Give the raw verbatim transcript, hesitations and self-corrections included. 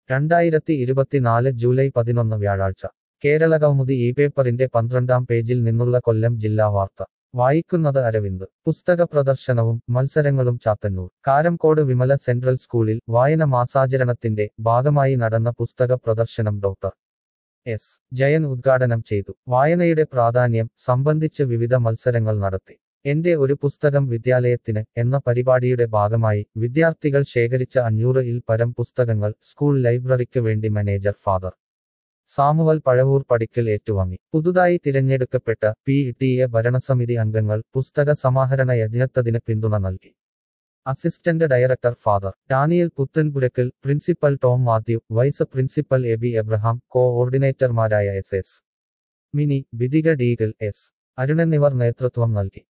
രണ്ടായിരത്തി ഇരുപത്തിനാല് ജൂലൈ പതിനൊന്ന് വ്യാഴാഴ്ച കേരളകൗമുദി ഈ പേപ്പറിന്റെ പന്ത്രണ്ടാം പേജിൽ നിന്നുള്ള കൊല്ലം ജില്ലാ വാർത്ത വായിക്കുന്നത് അരവിന്ദ് പുസ്തക പ്രദർശനവും മത്സരങ്ങളും ചാത്തന്നൂർ കാരംകോട് വിമല സെൻട്രൽ സ്കൂളിൽ വായന മാസാചരണത്തിന്റെ ഭാഗമായി നടന്ന പുസ്തക പ്രദർശനം ഡോക്ടർ എസ് ജയൻ ഉദ്ഘാടനം ചെയ്തു വായനയുടെ പ്രാധാന്യം സംബന്ധിച്ച് വിവിധ മത്സരങ്ങൾ നടത്തി എന്റെ ഒരു പുസ്തകം വിദ്യാലയത്തിന് എന്ന പരിപാടിയുടെ ഭാഗമായി വിദ്യാർത്ഥികൾ ശേഖരിച്ച അഞ്ഞൂറ് ഇൽ പരം പുസ്തകങ്ങൾ സ്കൂൾ ലൈബ്രറിക്ക് വേണ്ടി മാനേജർ ഫാദർ സാമുവൽ പഴവൂർ പടിക്കൽ ഏറ്റുവാങ്ങി പുതുതായി തിരഞ്ഞെടുക്കപ്പെട്ട പി ടി എ ഭരണസമിതി അംഗങ്ങൾ പുസ്തക സമാഹരണ യജ്ഞത്തതിന് പിന്തുണ നൽകി assistant director father Daniel Puthenpurackal principal Tom Matthew vice principal A B Abraham കോഓർഡിനേറ്റർമാരായ S S Mini Bidika Deegal S Arun എന്നിവർ നേതൃത്വം നൽകി